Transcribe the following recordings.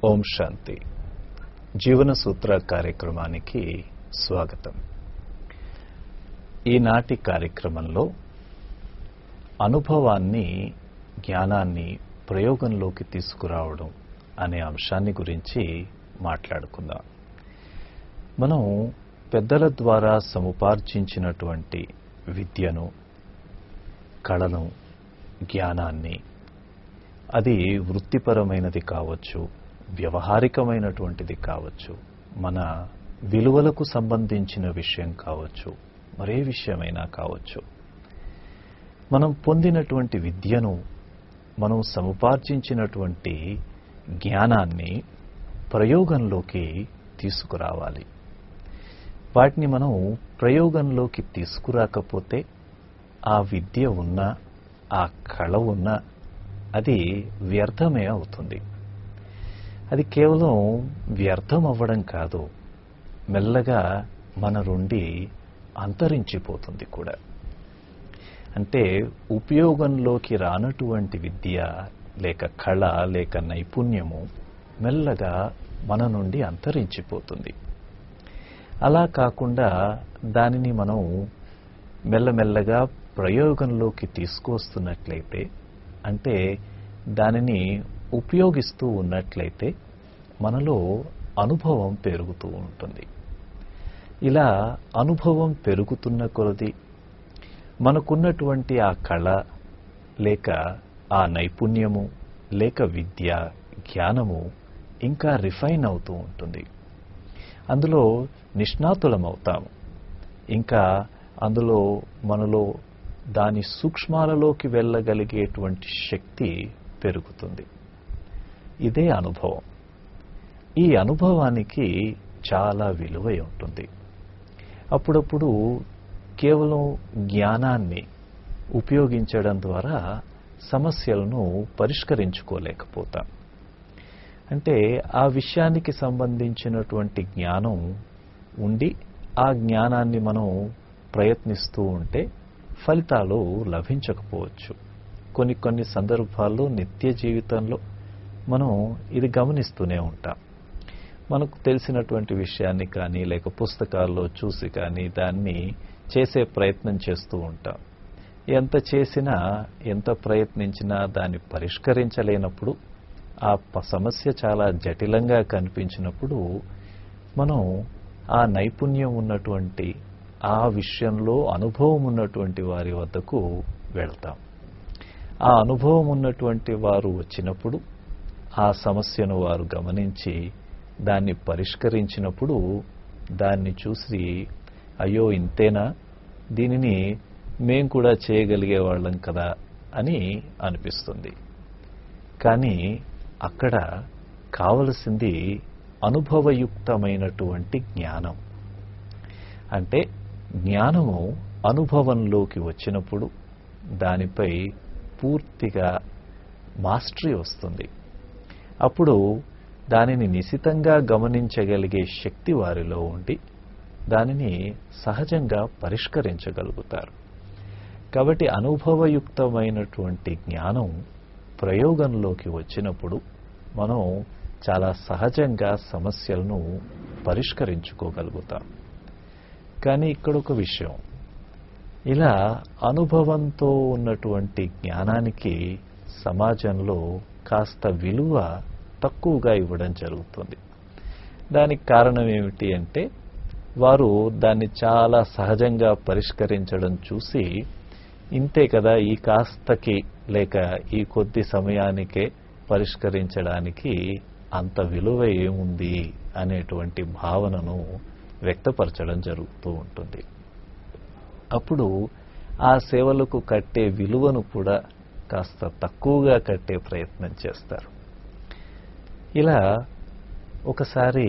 ఓం శాంతి. జీవన సూత్ర కార్యక్రమానికి స్వాగతం. ఈనాటి కార్యక్రమంలో అనుభవాన్ని, జ్ఞానాన్ని ప్రయోగంలోకి తీసుకురావడం అనే అంశాన్ని గురించి మాట్లాడుకుందాం. మనం పెద్దల ద్వారా సముపార్జించినటువంటి విద్యను, కళను, జ్ఞానాన్ని, అది వృత్తిపరమైనది కావచ్చు, వ్యవహారికమైనటువంటిది కావచ్చు, మన విలువలకు సంబంధించిన విషయం కావచ్చు, మరే విషయమైనా కావచ్చు, మనం పొందినటువంటి విద్యను, మనం సముపార్జించినటువంటి జ్ఞానాన్ని ప్రయోగంలోకి తీసుకురావాలి. వాటిని మనం ప్రయోగంలోకి తీసుకురాకపోతే ఆ విద్య ఉన్నా, ఆ కళ ఉన్నా అది వ్యర్థమే అవుతుంది. అది కేవలం వ్యర్థం అవ్వడం కాదు, మెల్లగా మన నుండి అంతరించిపోతుంది కూడా. అంటే ఉపయోగంలోకి రానటువంటి విద్య లేక కళ లేక నైపుణ్యము మెల్లగా మన నుండి అంతరించిపోతుంది. అలా కాకుండా దానిని మనం మెల్లమెల్లగా ప్రయోగంలోకి తీసుకొస్తున్నట్లయితే, అంటే దానిని ఉపయోగిస్తూ ఉన్నట్లయితే మనలో అనుభవం పెరుగుతూ ఉంటుంది. ఇలా అనుభవం పెరుగుతున్న కొలది మనకున్నటువంటి ఆ కళ లేక ఆ నైపుణ్యము లేక విద్య, జ్ఞానము ఇంకా రిఫైన్ అవుతూ ఉంటుంది. అందులో నిష్ణాతులమవుతాము. ఇంకా అందులో మనలో దాని సూక్ష్మాలలోకి వెళ్ళగలిగేటువంటి శక్తి పెరుగుతుంది. ఇదే అనుభవం. ఈ అనుభవానికి చాలా విలువ ఉంటుంది. అప్పుడప్పుడు కేవలం జ్ఞానాన్ని ఉపయోగించడం ద్వారా సమస్యలను పరిష్కరించుకోలేకపోతాం. అంటే ఆ విషయానికి సంబంధించినటువంటి జ్ఞానం ఉండి ఆ జ్ఞానాన్ని మనం ప్రయత్నిస్తూ ఉంటే ఫలితాలు లభించకపోవచ్చు. కొన్ని సందర్భాల్లో నిత్య జీవితంలో మనం ఇది గమనిస్తూనే ఉంటాం. మనకు తెలిసినటువంటి విషయాన్ని కానీ లేక పుస్తకాల్లో చూసి కానీ దాన్ని చేసే ప్రయత్నం చేస్తూ ఉంటాం. ఎంత చేసినా, ఎంత ప్రయత్నించినా దాన్ని పరిష్కరించలేనప్పుడు, ఆ సమస్య చాలా జటిలంగా కనిపించినప్పుడు మనం ఆ నైపుణ్యం ఉన్నటువంటి, ఆ విషయంలో అనుభవం ఉన్నటువంటి వారి వద్దకు వెళ్తాం. ఆ అనుభవం ఉన్నటువంటి వారు వచ్చినప్పుడు ఆ సమస్యను వారు గమనించి దాన్ని పరిష్కరించినప్పుడు దాన్ని చూసి, అయ్యో ఇంతేనా, దీనిని మేం కూడా చేయగలిగే వాళ్ళం కదా అని అనిపిస్తుంది. కానీ అక్కడ కావలసింది అనుభవయుక్తమైనటువంటి జ్ఞానం. అంటే జ్ఞానము అనుభవంలోకి వచ్చినప్పుడు దానిపై పూర్తిగా మాస్టరీ వస్తుంది. అప్పుడు దానిని నిశితంగా గమనించగలిగే శక్తి వారిలో ఉండి దానిని సహజంగా పరిష్కరించగలుగుతారు. కాబట్టి అనుభవయుక్తమైనటువంటి జ్ఞానం ప్రయోగంలోకి వచ్చినప్పుడు మనం చాలా సహజంగా సమస్యలను పరిష్కరించుకోగలుగుతాం. కానీ ఇక్కడ ఒక విషయం, ఇలా అనుభవంతో ఉన్నటువంటి జ్ఞానానికి సమాజంలో కాస్త విలువ తక్కువగా ఇవ్వడం జరుగుతుంది. దానికి కారణం ఏమిటి అంటే, వారు దాన్ని చాలా సహజంగా పరిష్కరించడం చూసి, ఇంతే కదా, ఈ కాస్తకి లేక ఈ కొద్ది సమయానికే పరిష్కరించడానికి అంత విలువ ఏముంది అనేటువంటి భావనను వ్యక్తపరచడం జరుగుతూ ఉంటుంది. అప్పుడు ఆ సేవలకు కట్టే విలువను కూడా కాస్త తక్కువగా కట్టే ప్రయత్నం చేస్తారు. ఇలా ఒకసారి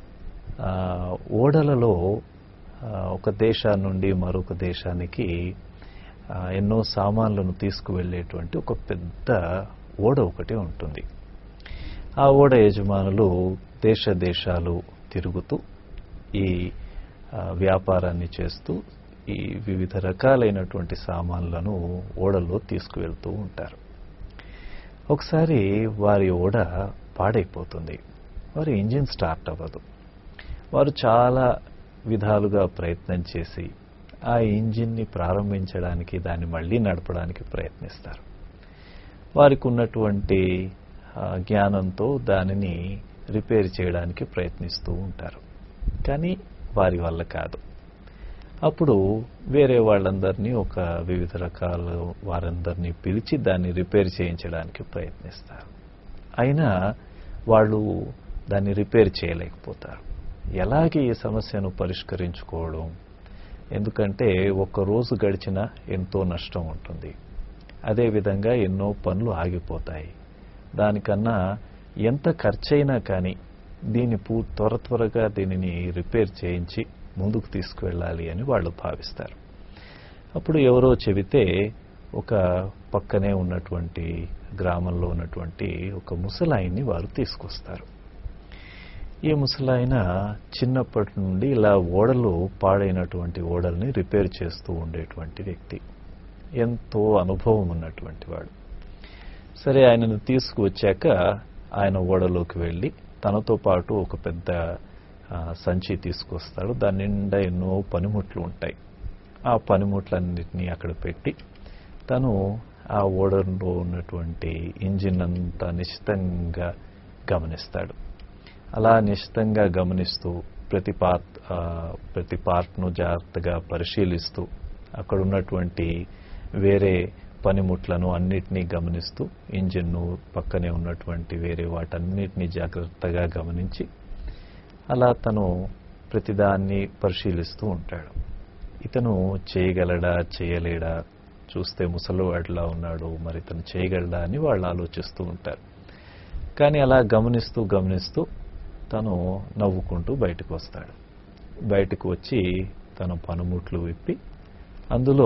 ఓడలలో ఒక దేశం నుండి మరొక దేశానికి ఎన్నో సామాన్లను తీసుకువెళ్ళేటువంటి ఒక పెద్ద ఓడ ఒకటి ఉంటుంది. ఆ ఓడ యజమానులు దేశాలు తిరుగుతూ ఈ వ్యాపారాన్ని చేస్తూ ఈ వివిధ రకాలైనటువంటి సామాన్లను ఓడలో తీసుకువెళ్తూ ఉంటారు. ఒకసారి వారి ఓడ పాడైపోతుంది. వారి ఇంజిన్ స్టార్ట్ అవ్వదు. వారు చాలా విధాలుగా ప్రయత్నం చేసి ఆ ఇంజిన్ని ప్రారంభించడానికి, దాన్ని మళ్ళీ నడపడానికి ప్రయత్నిస్తారు. వారికి ఉన్నటువంటి జ్ఞానంతో దానిని రిపేర్ చేయడానికి ప్రయత్నిస్తూ ఉంటారు. కానీ వారి వల్ల కాదు. అప్పుడు వేరే వాళ్ళందరినీ, ఒక వివిధ రకాల వారందరినీ పిలిచి దాన్ని రిపేర్ చేయించడానికి ప్రయత్నిస్తారు. అయినా వాళ్ళు దాన్ని రిపేర్ చేయలేకపోతారు. ఎలాగే ఈ సమస్యను పరిష్కరించుకోవడం? ఎందుకంటే ఒక్క రోజు గడిచినా ఎంతో నష్టం ఉంటుంది. అదేవిధంగా ఎన్నో పనులు ఆగిపోతాయి. దానికన్నా ఎంత ఖర్చైనా కానీ దీన్ని త్వరగా దీనిని రిపేర్ చేయించి ముందుకు తీసుకువెళ్ళాలి అని వాళ్ళు భావిస్తారు. అప్పుడు ఎవరో చెబితే ఒక పక్కనే ఉన్నటువంటి గ్రామంలో ఉన్నటువంటి ఒక ముసలాయన్ని వారు తీసుకొస్తారు. ఈ ముసలాయన చిన్నప్పటి నుండి ఇలా పాడైనటువంటి ఓడల్ని రిపేర్ చేస్తూ ఉండేటువంటి వ్యక్తి, ఎంతో అనుభవం ఉన్నటువంటి వాడు. సరే, ఆయనను తీసుకువచ్చాక ఆయన ఓడలోకి వెళ్ళి తనతో పాటు ఒక పెద్ద సంచి తీసుకొస్తాడు. దాని నిండా ఎన్నో పనిముట్లు ఉంటాయి. ఆ పనిముట్లన్నిటినీ అక్కడ పెట్టి తను ఆ ఓడలో ఉన్నటువంటి ఇంజిన్ అంతా నిశితంగా గమనిస్తాడు. అలా నిశితంగా గమనిస్తూ ప్రతి పార్ట్ను జాగ్రత్తగా పరిశీలిస్తూ అక్కడ ఉన్నటువంటి వేరే పనిముట్లను అన్నిటినీ గమనిస్తూ, ఇంజిన్ను పక్కనే ఉన్నటువంటి వేరే వాటన్నిటినీ జాగ్రత్తగా గమనించి అలా తను ప్రతిదాన్ని పరిశీలిస్తూ ఉంటాడు. ఇతను చేయగలడా, చేయలేడా, చూస్తే ముసలివాడిలా ఉన్నాడు, మరి ఇతను చేయగలడా అని వాళ్ళు ఆలోచిస్తూ ఉంటారు. కానీ అలా గమనిస్తూ తను నవ్వుకుంటూ బయటకు వస్తాడు. బయటకు వచ్చి తన పనిముట్లు విప్పి అందులో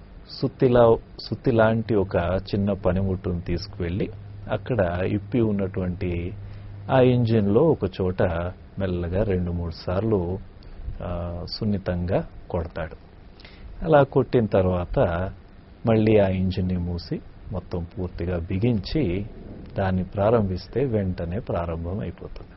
సుత్తి లాంటి ఒక చిన్న పనిముట్టును తీసుకువెళ్ళి అక్కడ ఇప్పి ఉన్నటువంటి ఆ ఇంజిన్లో ఒక చోట మెల్లగా 2-3 సార్లు సున్నితంగా కొడతాడు. అలా కొట్టిన తర్వాత మళ్ళీ ఆ ఇంజిన్ని మూసి మొత్తం పూర్తిగా బిగించి దాన్ని ప్రారంభిస్తే వెంటనే ప్రారంభం అయిపోతుంది.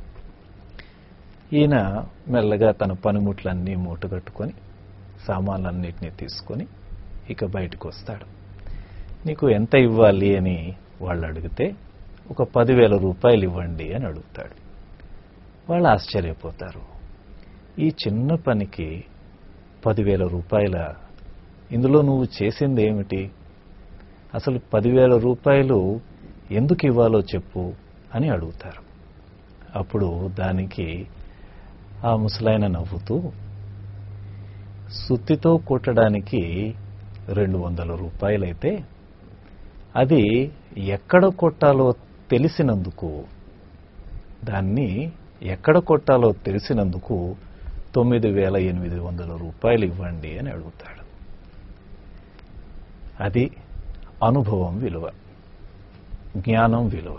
ఈయన మెల్లగా తన పనిముట్లన్నీ మూటగట్టుకొని సామాన్లన్నిటినీ తీసుకొని ఇక బయటకు వస్తాడు. నీకు ఎంత ఇవ్వాలి అని వాళ్ళు అడిగితే ఒక 10,000 రూపాయలు ఇవ్వండి అని అడుగుతాడు. వాళ్ళు ఆశ్చర్యపోతారు. ఈ చిన్న పనికి 10,000 రూపాయల? ఇందులో నువ్వు చేసింది ఏమిటి? అసలు 10,000 రూపాయలు ఎందుకు ఇవ్వాలో చెప్పు అని అడుగుతారు. అప్పుడు దానికి ఆ ముసలాయన నవ్వుతూ, సుత్తితో కొట్టడానికి 200 రూపాయలైతే అది ఎక్కడ కొట్టాలో తెలిసినందుకు, దాన్ని ఎక్కడ కొట్టాలో తెలిసినందుకు 9,800 రూపాయలు ఇవ్వండి అని అడుగుతాడు. అది అనుభవం విలువ, జ్ఞానం విలువ.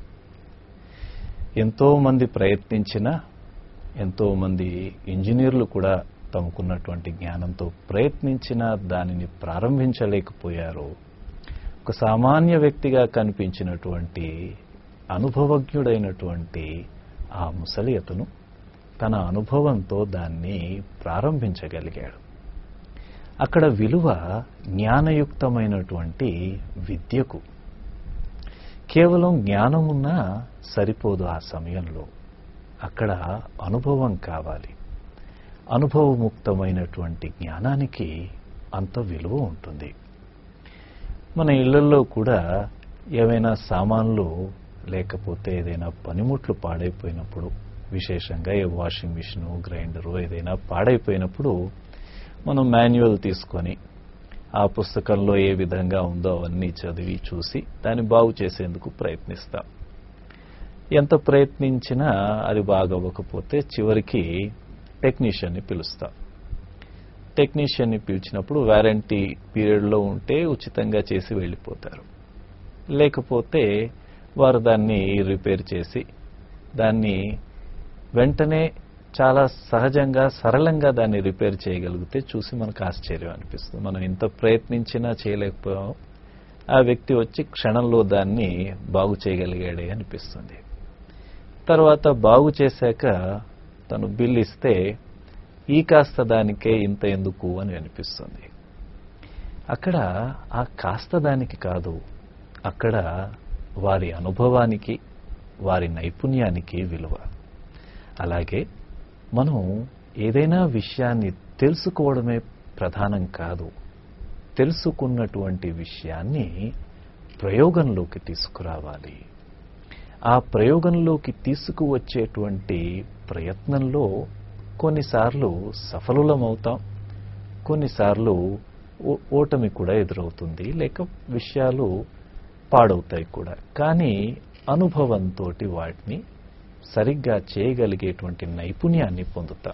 ఎంతో మంది ప్రయత్నించినా, ఎంతో మంది ఇంజనీర్లు కూడా తమకున్నటువంటి జ్ఞానంతో ప్రయత్నించినా దానిని ప్రారంభించలేకపోయారు. ఒక సామాన్య వ్యక్తిగా కనిపించినటువంటి అనుభవజ్ఞుడైనటువంటి ఆ ముసలి అతను తన అనుభవంతో దాన్ని ప్రారంభించగలిగాడు. అక్కడ విలువ జ్ఞానయుక్తమైనటువంటి విద్యకు. కేవలం జ్ఞానమున్నా సరిపోదు. ఆ సమయంలో అక్కడ అనుభవం కావాలి. అనుభవముక్తమైనటువంటి జ్ఞానానికి అంత విలువ ఉంటుంది. మన ఇళ్లలో కూడా ఏవైనా సామాన్లు లేకపోతే ఏదైనా పనిముట్లు పాడైపోయినప్పుడు, విశేషంగా ఏ వాషింగ్ మిషను, గ్రైండరు ఏదైనా పాడైపోయినప్పుడు మనం మాన్యువల్ తీసుకొని ఆ పుస్తకంలో ఏ విధంగా ఉందో అవన్నీ చదివి చూసి దాన్ని బాగు చేసేందుకు ప్రయత్నిస్తాం. ఎంత ప్రయత్నించినా అది బాగవ్వకపోతే చివరికి టెక్నీషియన్ని పిలుస్తాం. టెక్నీషియన్ని పిలిచినప్పుడు వారంటీ పీరియడ్లో ఉంటే ఉచితంగా చేసి వెళ్ళిపోతారు. లేకపోతే వారు దాన్ని రిపేర్ చేసి దాన్ని వెంటనే చాలా సహజంగా, సరళంగా దాన్ని రిపేర్ చేయగలిగితే చూసి మనకు ఆశ్చర్యం అనిపిస్తుంది. మనం ఎంత ప్రయత్నించినా చేయలేకపోయాం, ఆ వ్యక్తి వచ్చి క్షణంలో దాన్ని బాగు చేయగలిగాడే అనిపిస్తుంది. తర్వాత బాగు చేశాక తను బిల్లు ఇస్తే ఈ కాస్త దానికే ఇంత ఎందుకు అని అనిపిస్తుంది. అక్కడ ఆ కాస్త దానికి కాదు, అక్కడ వారి అనుభవానికి, వారి నైపుణ్యానికి విలువ. అలాగే మనం ఏదైనా విషయాన్ని తెలుసుకోవడమే ప్రధానం కాదు, తెలుసుకున్నటువంటి విషయాన్ని ప్రయోగంలోకి తీసుకురావాలి. ఆ ప్రయోగంలోకి తీసుకువచ్చేటువంటి ప్రయత్నంలో కొన్నిసార్లు సఫలులమవుతాం, కొన్నిసార్లు ఓటమి కూడా ఎదురవుతుంది, లేక విషయాలు పాడవుతాయి కూడా. కానీ అనుభవంతో వాటిని సరిగ్గా చేయగలిగేటువంటి నైపుణ్యాన్ని పొందుతాం.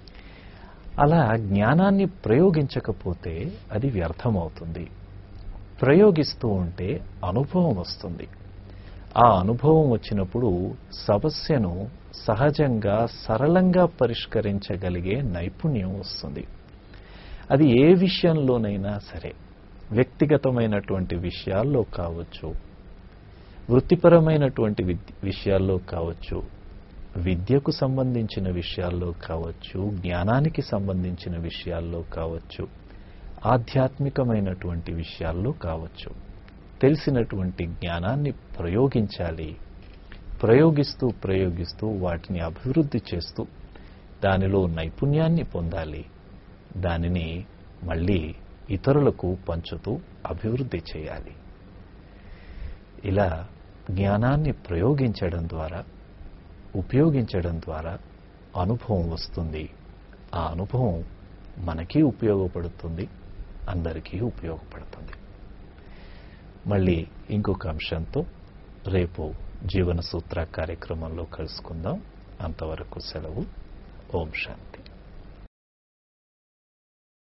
అలా జ్ఞానాన్ని ప్రయోగించకపోతే అది వ్యర్థమవుతుంది. ప్రయోగిస్తూ ఉంటే అనుభవం వస్తుంది. ఆ అనుభవం వచ్చినప్పుడు సమస్యను సహజంగా సరళంగా పరిష్కరించగలిగే నైపుణ్యం వస్తుంది. అది ఏ విషయంలోనైనా సరే, వ్యక్తిగతమైనటువంటి విషయాల్లో కావచ్చు, వృత్తిపరమైనటువంటి విషయాల్లో కావచ్చు, విద్యకు సంబంధించిన విషయాల్లో కావచ్చు, జ్ఞానానికి సంబంధించిన విషయాల్లో కావచ్చు, ఆధ్యాత్మికమైనటువంటి విషయాల్లో కావచ్చు. తెలిసినటువంటి జ్ఞానాన్ని ప్రయోగించాలి. ప్రయోగిస్తూ ప్రయోగిస్తూ వాటిని అభివృద్ధి చేస్తూ దానిలో నైపుణ్యాన్ని పొందాలి. దానిని మళ్ళీ ఇతరులకు పంచుతూ అభివృద్ధి చేయాలి. ఇలా జ్ఞానాన్ని ప్రయోగించడం ద్వారా, ఉపయోగించడం ద్వారా అనుభవం వస్తుంది. ఆ అనుభవం మనకి ఉపయోగపడుతుంది, అందరికీ ఉపయోగపడుతుంది. మళ్ళీ ఇంకొక అంశంతో రేపు జీవన సూత్ర కార్యక్రమంలో కలుసుకుందాం. అంతవరకు సెలవు. ఓం శాంతి.